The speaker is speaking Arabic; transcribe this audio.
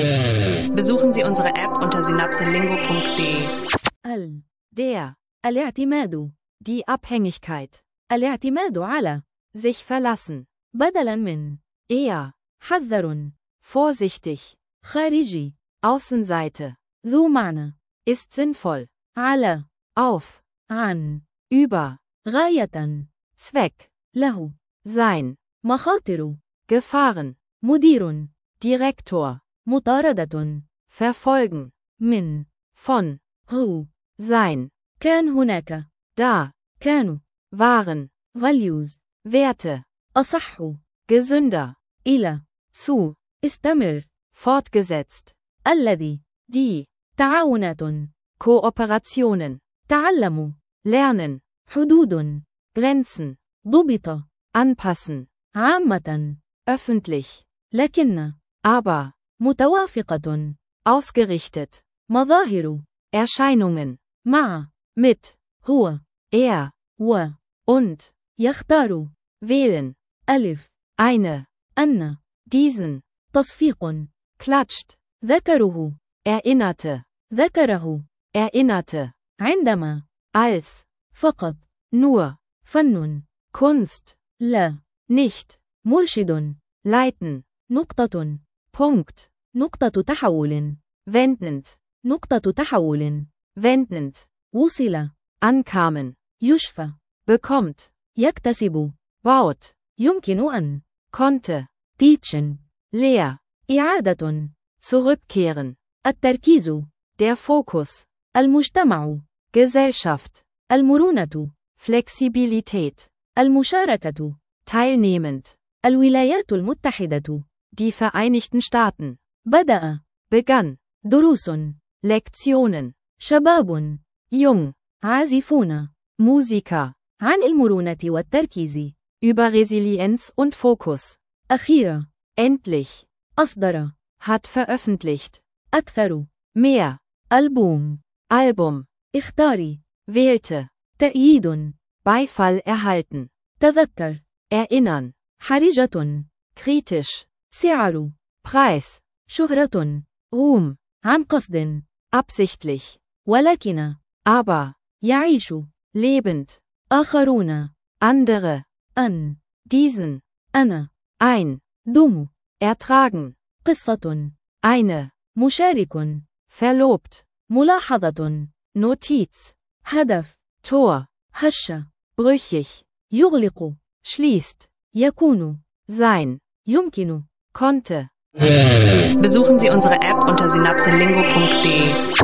Besuchen Sie unsere App unter synapselingo.de. der, الاعتماد, die Abhängigkeit, الاعتماد على, sich verlassen, بدلاً من, eher, حذر, vorsichtig, خارجي, Außenseite, ذو معنى, ist sinnvoll, على, auf, عن, über, غاية, Zweck, له, sein, مخاطر, Gefahren, مدير, Direktor, مطاردة, verfolgen, من, von, هو, sein, كان هناك, da, كانوا, waren, values, Werte, أصح, gesünder, إلى, zu, استمر, fortgesetzt, الذي, die, تعاونات, Kooperationen, تعلموا, lernen, حدود, Grenzen, ضبط, anpassen, عامة, öffentlich, لكن, aber, متوافقة, ausgerichtet, مظاهر, Erscheinungen, مع, mit, هو, er, و, und, يختار, wählen, ألف, eine, أن, diesen, تصفيق, klatscht, ذكره, erinnerte, ذكره, erinnerte, عندما, als, فقط, nur, فن, Kunst, لا, nicht, مرشد, leiten, نقطة, Punkt, نقطة تحول, wendend, نقطة تحول, wendend, وصل, ankamen, يشفى, bekommt, يكتسب, baut, يمكن أن, konnte, teachen, leer, إعادة, zurückkehren, التركيز, der Fokus, المجتمع, Gesellschaft, المرونة, Flexibilität, المشاركة, teilnehmend, الولايات المتحدة, die Vereinigten Staaten, بدأ, begann, دروس, Lektionen, شباب, jung, عازفون, Musiker, عن المرونة والتركيز, über Resilienz und Fokus, أخيرا, endlich, أصدر, hat veröffentlicht, أكثر, mehr, ألبوم, Album, اختاري, wählte, تأييد, Beifall erhalten, تذكر, erinnern, حرجة, kritisch, سعر, Preis, شهرة, Ruhm, عن قصد, absichtlich, ولكن, aber, يعيش, lebend, آخرون, andere, أن, diesen, أنا, ein, دم, ertragen, قصة, eine, مشارك, verlobt, ملاحظة, Notiz, هدف, Tor, هش, brüchig, يغلق, schließt, يكون, sein, يمكن, konnte. Besuchen Sie unsere App unter synapselingo.de.